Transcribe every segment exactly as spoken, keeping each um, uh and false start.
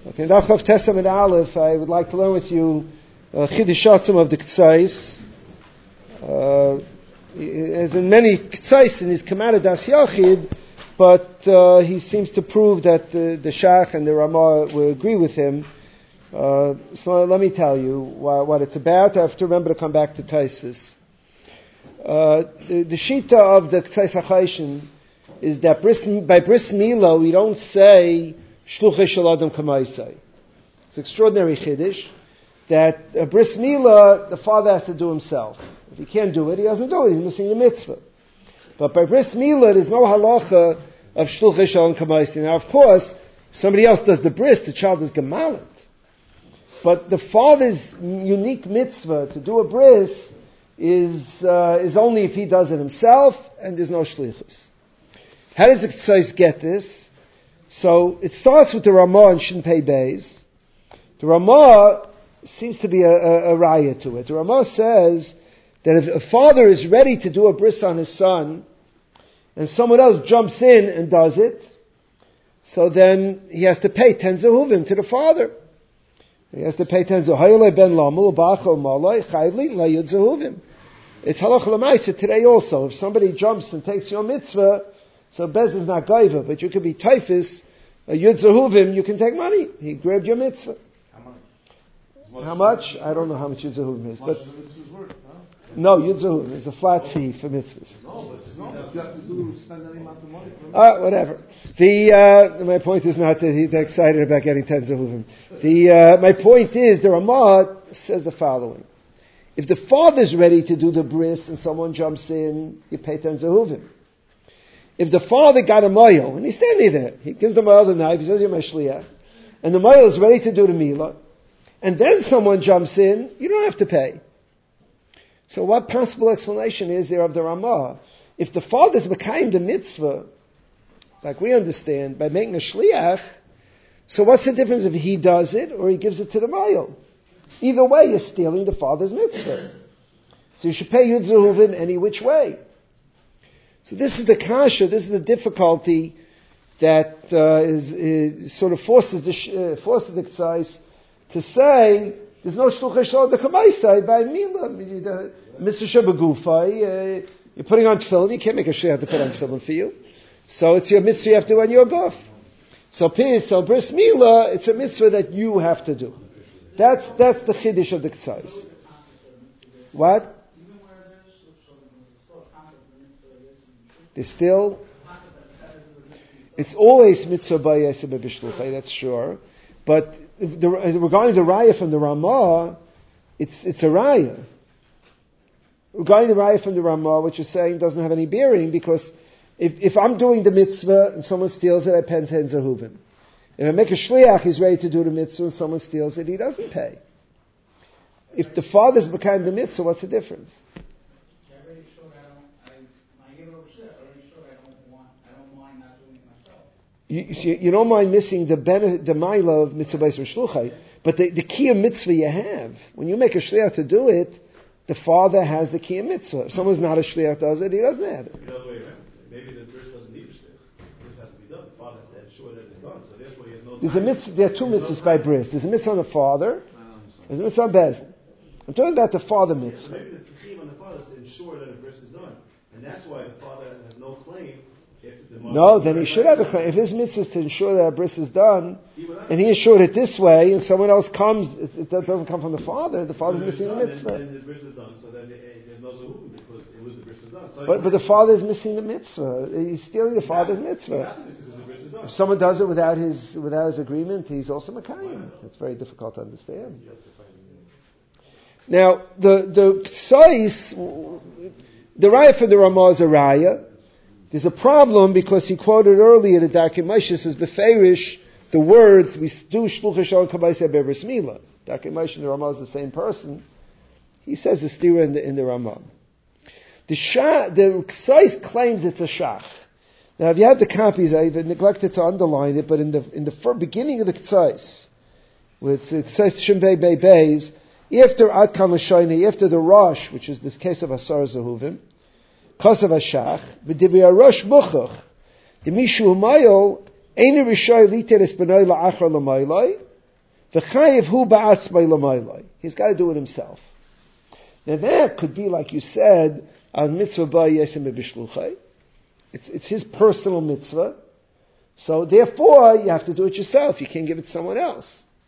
Okay, in Daf Chav Testament Aleph, I would like to learn with you uh, Chidushatzim of the Ktsais. Uh, as in many Ktsais in his Kamada Das Yachid, but uh, he seems to prove that uh, the Shach and the Ramah will agree with him. Uh, so let me tell you what, what it's about. I have to remember to come back to Taisvis. Uh, the, the Shita of the Ktsais HaChayshin is that bris, by Bris Mila we don't say Shluchei Shel Adam Kamaisai. It's extraordinary Chiddush that a Bris Mila the father has to do himself. If he can't do it, he doesn't do it. He's missing the mitzvah. But by Bris Mila there's no halacha of Shluchei Shel Adam Kamaisai. Now, of course, somebody else does the bris, the child is gemalant. But the father's unique mitzvah to do a bris is uh, is only if he does it himself, and there's no shlichus. How does the Ktsais get this? So it starts with the Ramah and Shin Pei Beis. The Ramah seems to be a, a, a raya to it. The Ramah says that if a father is ready to do a bris on his son, and someone else jumps in and does it, so then he has to pay ten zehuvim to the father. He has to pay ten zehuvim. ben lamul ba'achol malay chayvli layud zehuvim. It's halach l'maisa today also. If somebody jumps and takes your mitzvah, so Bez is not gaiva, but you could be typhus, a yud zehuvim, you can take money. He grabbed your mitzvah. How much? How much? I don't know how much yud zehuvim is, but no, yud zehuvim is a flat fee for mitzvahs. No, but no, you have to do spend any amount of money. Ah, uh, whatever. The uh, my point is not that he's excited about getting ten zehuvim. The uh, my point is the Ramah says the following: if the father's ready to do the bris and someone jumps in, you pay ten zehuvim. If the father got a moil, and he's standing there, he gives the moil the knife, he says, you're my shliach, and the moil is ready to do the milah, and then someone jumps in, you don't have to pay. So what possible explanation is there of the Ramah? If the father's mekayim the mitzvah, like we understand, by making a shliach, so what's the difference if he does it or he gives it to the moil? Either way, you're stealing the father's mitzvah. So you should pay yud zehuvim any which way. So this is the kasha, this is the difficulty that uh, is, is sort of forces the uh, forces the Ktsais to say there's no shluchei shel the kamaisai by mila. Mister Shebegufai, you're putting on tefillin, you can't make a shliach to put on tefillin for you. So it's your mitzvah you have to do on your guf. So so bris mila, it's a mitzvah that you have to do. That's that's the chiddush of the Ktsais. What? There's still, it's always mitzvah b'yaseh b'shluchai, that's sure. But the, regarding the raya from the Ramah, it's it's a raya. Regarding the raya from the Ramah, what you're saying doesn't have any bearing, because if, if I'm doing the mitzvah and someone steals it, I pay ten zehuvim. If I make a shliach, he's ready to do the mitzvah and someone steals it, he doesn't pay. If the father's become the mitzvah, what's the difference? You, you, you don't mind missing the benefit, the milah of mitzvah b'yis shluchai, but the, the key of mitzvah you have, when you make a shliach to do it, the father has the key of mitzvah. If someone's not a shliach does it, he doesn't have it. The other way around. Maybe the bris doesn't need a shliach. Bris has to be done. The father has to ensure that it's done. So therefore he has no. There's a mitzvah. There are two mitzvahs by bris. There's a mitzvah on the father. There's a mitzvah on bezdin. I'm talking about the father mitzvah. Yeah, so maybe the tchiyuv on the father is to ensure that a bris is done, and that's why the father has no claim. No, then he should have a claim. If his mitzvah is to ensure that a bris is done, and he assured it this way, and someone else comes, it, it doesn't come from the father, the father's missing the mitzvah. Then the bris is done, so then there's no zehuvim because it was the bris is done. So but, but the father is missing the mitzvah. He's stealing the father's mitzvah. If someone does it without his without his agreement, he's also makayim. It's very difficult to understand. Now, the the Ktsais, the raya for the Ramah is a raya. There's a problem because he quoted earlier the Darkei Moshe says beferish the words we do shluchei shel kamaisei b'bris mila. Darkei Moshe and the Ramah is the same person. He says the stira in the in the Ramah. The Shah, the Ktsais claims it's a shach. Now, if you have the copies, I neglected to underline it, but in the in the first beginning of the Ktsais, with Ktsais Shin Pei Beis, after Ad Kan L'Shayni, after the Rosh, which is this case of Asar Zehuvim. Kasav Hashach, v'divi Arosh Buchach, the Mishu Humayol, Ein Rishoy Liter Es Benoi La'achar L'Mayloi, V'chayev hu ba'atzmai l'maylai. He's got to do it himself. Now that could be, like you said, al mitzvah ba yesim b'shluchai. It's it's his personal mitzvah. So therefore, you have to do it yourself. You can't give it to someone else.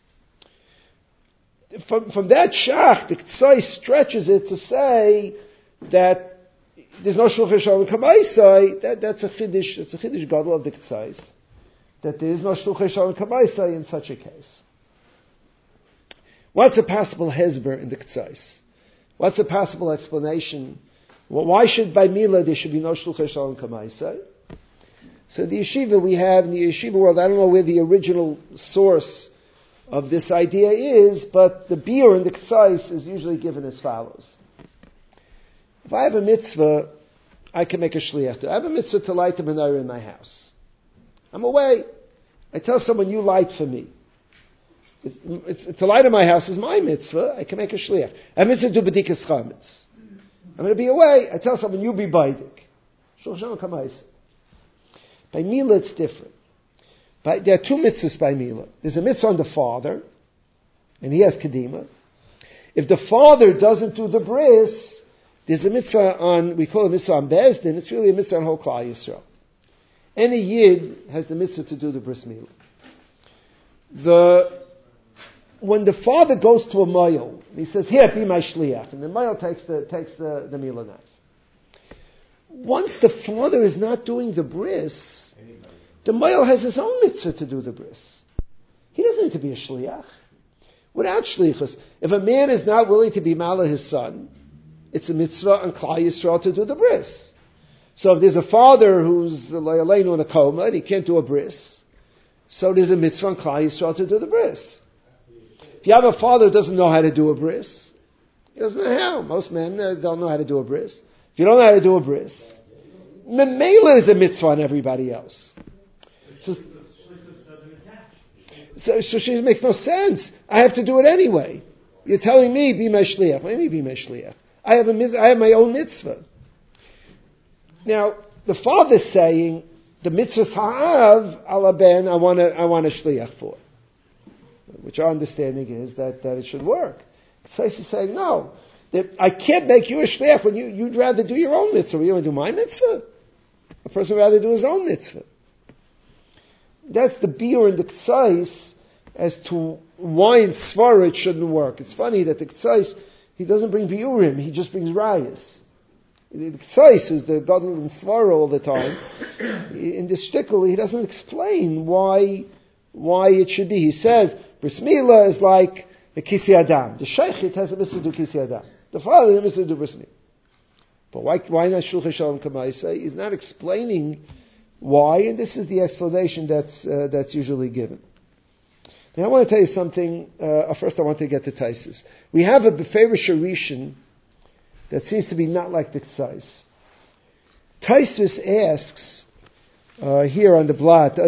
From, from that shach, the Ktsai stretches it to say that there's no shulchan shalom kamaisai. That that's a chiddush. It's a chiddush gadol of the Ktsais. That there is no shulchan shalom kamaisai in such a case. What's a possible hezber in the Ktsais? What's a possible explanation? Well, why should by Mila there should be no shulchan shalom kamaisai? So the yeshiva we have in the yeshiva world, I don't know where the original source of this idea is, but the biur in the Ktsais is usually given as follows. If I have a mitzvah, I can make a shliach. I have a mitzvah to light a menorah in my house. I'm away. I tell someone, you light for me. It's, it's, to light in my house is my mitzvah. I can make a shliach. I have a mitzvah to do b'dikas chametz. I'm going to be away. I tell someone, you be baidik. Shulchan Kamais. By Mila, it's different. By, there are two mitzvahs by Mila. There's a mitzvah on the father, and he has kedima. If the father doesn't do the bris, there's a mitzvah on, we call it a mitzvah on Bezdin, it's really a mitzvah on whole Klal Yisrael. Any yid has the mitzvah to do the bris Mila. The, when the father goes to a mayil, he says, here, be my shliach, and the mayil takes the, takes the, the Mila knife. Once the father is not doing the bris, the mayil has his own mitzvah to do the bris. He doesn't need to be a shliach. Without shlichus, if a man is not willing to be mala his son, it's a mitzvah on Klal Yisrael to do the bris. So if there's a father who's layaleinu in a coma and he can't do a bris, so there's a mitzvah on Klal Yisrael to do the bris. If you have a father who doesn't know how to do a bris, he doesn't know how. Most men uh, don't know how to do a bris. If you don't know how to do a bris, memela is a mitzvah on everybody else. So, so, so she makes no sense. I have to do it anyway. You're telling me, be my shliach. What do you mean, be my shliach? I have, a, I have my own mitzvah. Now, the father's saying, the mitzvah ha'av ala ben, I want a, I want a shliach for. Which our understanding is that, that it should work. Tzais is saying, no. That I can't make you a shliach when you, you'd rather do your own mitzvah. You want to do my mitzvah? A person would rather do his own mitzvah. That's the biur in the Ktsais as to why in Svara it shouldn't work. It's funny that the Ktsais, he doesn't bring biurim, he just brings rayas. The Ktsais, who's the gadol in Svara all the time, in the shtickle, he doesn't explain why why it should be. He says, Bris Mila is like the Kisi Adam. The Sheikhit has a mitzvah to do Kisi Adam. The father has a mitzvah to do Bris Mila. But why, why not Shulchan Shalom Kamaisai? He's not explaining why, and this is the explanation that's uh, that's usually given. Now I want to tell you something. Uh, first I want to get to Taisus. We have a Beferish Rishon that seems to be not like the Ktsais. Taisus asks, uh, here on the blot,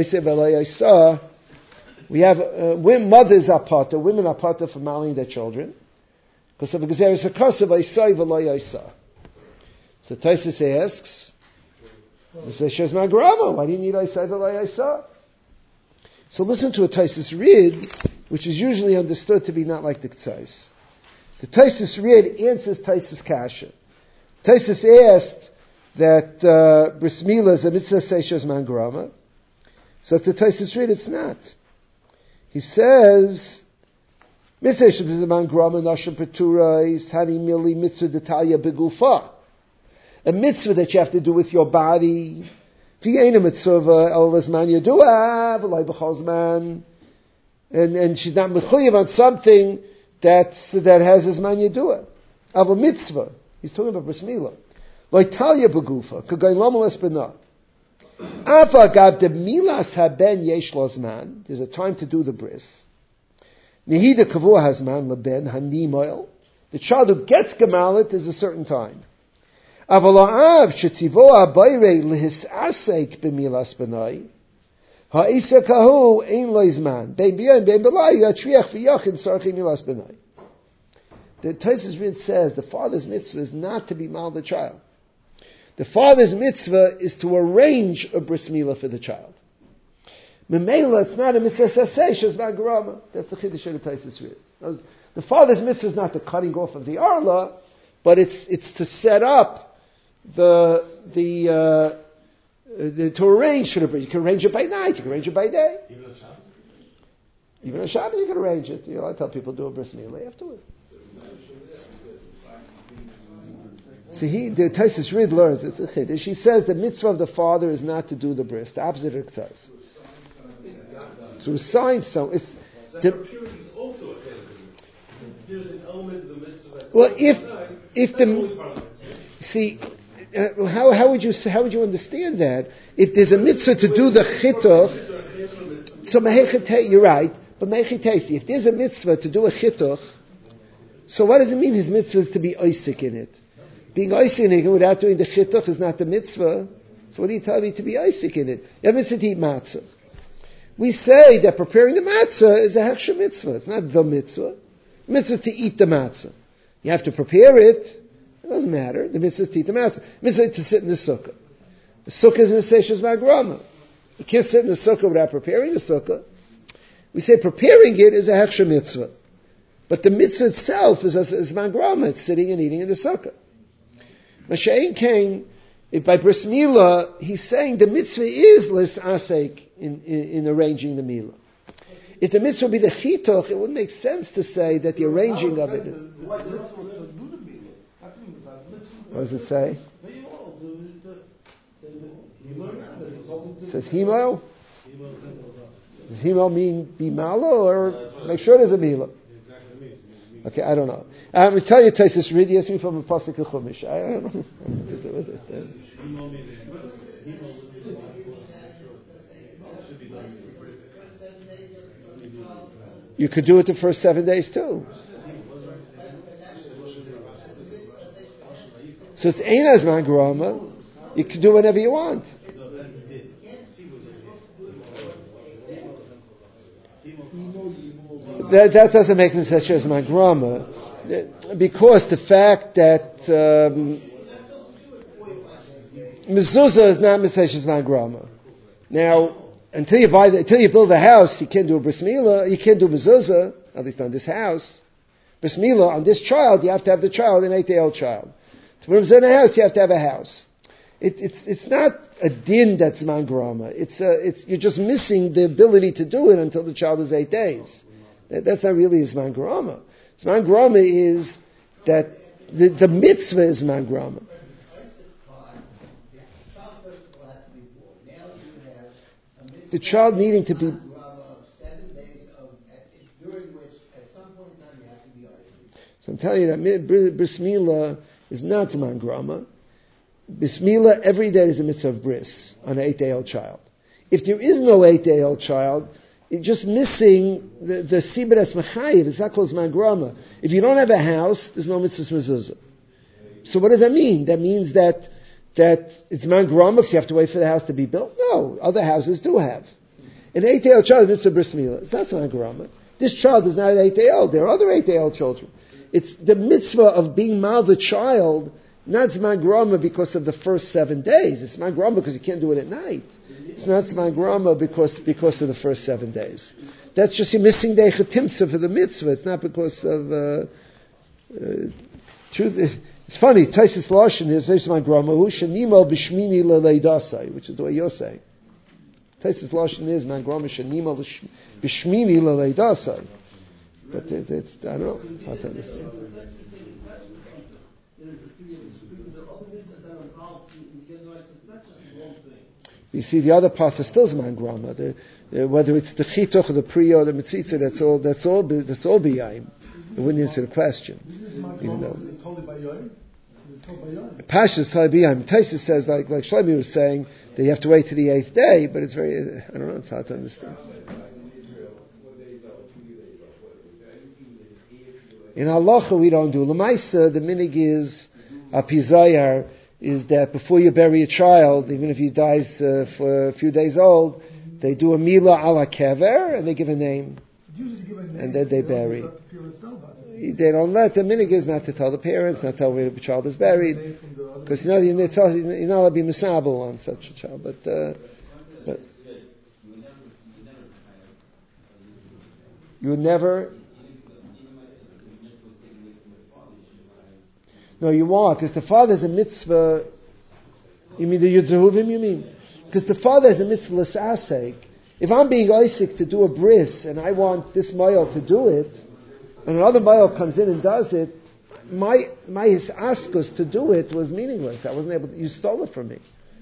we have uh, women, mothers are pata, women are pata for marrying their children. Because of the Gezeres HaKasav, Aisai v'lo Aisai. So Taisus asks, he says, Shezman Grama, why do you need Aisai v'lo Aisai? So listen to a Taisus Rid, which is usually understood to be not like the Ktsais. The Taisus Rid answers Taisus Kasha. Taisus asked that uh, Bris Mila is a mitzvah say Shezman Grama. So if the Taisus Rid, it's not. He says, mitzvah Shezman Grama nashim petura is hani mili mitzvah detalia begufa. A mitzvah that you have to do with your body. And, and she's not mechuyev on something that's, that has his man yedua. Av a mitzvah. He's talking about Bris Mila. Loitalia begufa. Kagay lamo espena. Afa gav de milas haben yesh lozman. There's a time to do the bris. Nehida kavua hasman leben hanimoil. The child who gets gemalit is a certain time. Avala'av shetzivoa bayre lihisasek b'milas benai. Ha'isa kahu ein loizman. Bein b'yayim bein b'lai yatriach v'yachin sarchi milas benai. The Taisus Rid says the father's mitzvah is not to be mal the child. The father's mitzvah is to arrange a bris milah for the child. Memela, it's not a mitzvah saseh, shazman grama. That's the chiddush of the Taisus Rid. The father's mitzvah is not the cutting off of the arla, but it's it's to set up the the, uh, the to arrange for the bris. You can arrange it by night. You can arrange it by day. Even on Shabbos. Even on Shabbos, you can arrange it. You know, I tell people do a bris milah afterwards. See, he, the Taisus Rid learns, it's a chiddush. She says the mitzvah of the father is not to do the bris, the opposite of ktaz. So a sign, so it's the, also a there's an element of the mitzvah. Well, if if the see, uh, how how would you how would you understand that? If there's a mitzvah to do the chittuch, so mehechitei, you're right, but mehechitei, if there's a mitzvah to do a chittuch, so what does it mean? His mitzvah is to be oisik in it. Being oisik in it without doing the chittuch is not the mitzvah. So what do you tell me to be oisik in it? You have mitzvah to eat matzah. We say that preparing the matzah is a hechsher mitzvah. It's not the mitzvah. The mitzvah is to eat the matzah. You have to prepare it. It doesn't matter. The mitzvah is to eat the matzah. The mitzvah is to sit in the sukkah. The sukkah is mitzvah shazman grama. You can't sit in the sukkah without preparing the sukkah. We say preparing it is a hechsher mitzvah. But the mitzvah itself is zman grama. It's sitting and eating in the sukkah. Masha'in came, by bris milah, he's saying the mitzvah is lis asek in, in, in arranging the milah. If the mitzvah would be the chitoch, it wouldn't make sense to say that the arranging of it is... What does it say? It says himo? Does himo mean be malo, or make sure there's a milah? Okay, I don't know. I'm going to tell you, Taisus Rid, he asked me from a pasuk of Chumash. I don't know. You could do it the first seven days too. So it's Ein Azman Grama. You can do whenever you want. That, that doesn't make Mitzvah Azman Grama, because the fact that um, mezuzah is not Mitzvah Azman Grama. Now, until you buy, the, until you build a house, you can't do a bris milah. You can't do mezuzah, at least on this house. Bris milah on this child, you have to have the child, an eight-day-old child. To put in a house, you have to have a house. It, it's it's not a din that's man grama. It's a, it's you're just missing the ability to do it until the child is eight days. That, that's not really zman grama. Zman grama is that the, the mitzvah is man grama. The child needing to be. So I'm telling you that bris milah is not zman grama. Bris milah every day is a mitzvah of bris on an eight-day-old child. If there is no eight-day-old child, you're just missing the the sibur that's mechayiv. It's not called zman grama. If you don't have a house, there's no mitzvah mezuzah. So what does that mean? That means that that it's zman grama because you have to wait for the house to be built. No, other houses do have. An eight-day-old child is mitzvah bris milah. It's not zman grama. This child is not an eight-day-old. There are other eight-day-old children. It's the mitzvah of being mal the child, not zman grama because of the first seven days. It's zman grama because you can't do it at night. It's not zman grama because because of the first seven days. That's just you're missing the echatimtza for the mitzvah. It's not because of uh, uh, truth. It's funny. Taisus Lashon is zman grama hu shenimo b'shmini leleidasai, which is the way you're saying. Taisus Lashon is man grama shenimo b'shmini leleidasai. But it, it's, I don't know. It's hard to understand. You see, the other parts are still zman grama. The, uh, whether it's the chitoch or the priya or the mitzitza, that's all. That's all. That's all b'yayim. It wouldn't answer the question. Even though Pasha is totally b'yayim. Taisus says, like like Shlomi was saying, that you have to wait to the eighth day. But it's very. I don't know. It's hard to understand. In halacha we don't do. L'maisa, the minig is a pizayar, is that before you bury a child, even if he dies uh, for a few days old, they do a milah ala kever and they give a name, and then they bury. They don't let the minig is not to tell the parents, not tell where the child is buried, because you know you're not allowed to be misabel on such a child. But uh, but You would never. No, you won't, because the father has a mitzvah. You mean the Yud Zehuvim, you mean? Because the father has a mitzvah l'sasek. If I'm being Isaac to do a bris, and I want this male to do it, and another male comes in and does it, my my his askus to do it was meaningless. I wasn't able to, you stole it from me.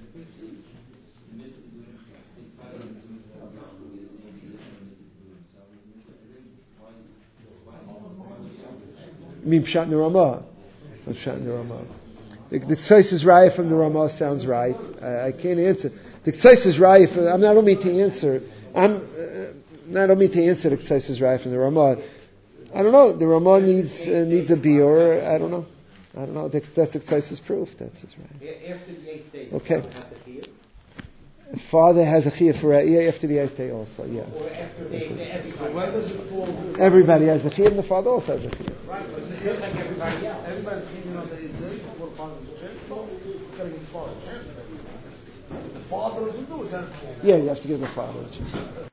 You mean Pshat Nirama? Pshat Nirama. The Ktaisis Raya from the Ramah sounds right. I, I can't answer. The Ktaisis Raya, from, I'm not only to answer. I'm uh, not only to answer the Ktaisis Raya from the Ramah. I don't know. The Ramah needs uh, needs a biur. I don't know. I don't know. That's, that's the Ktaisis proof. That's his right. After the eighth day, okay. Father has a chiyuv for yeah, after the eighth day also. Yeah. Or after the eighth day, everybody. Where does it fall? Everybody has a chiyuv, and the father also has a chiyuv. Right, but it feels like everybody else. Everybody's thinking on the eighth day before the father's return. No, it's got to get the father. The father doesn't do it. Yeah, you have to give the father a chiyuv.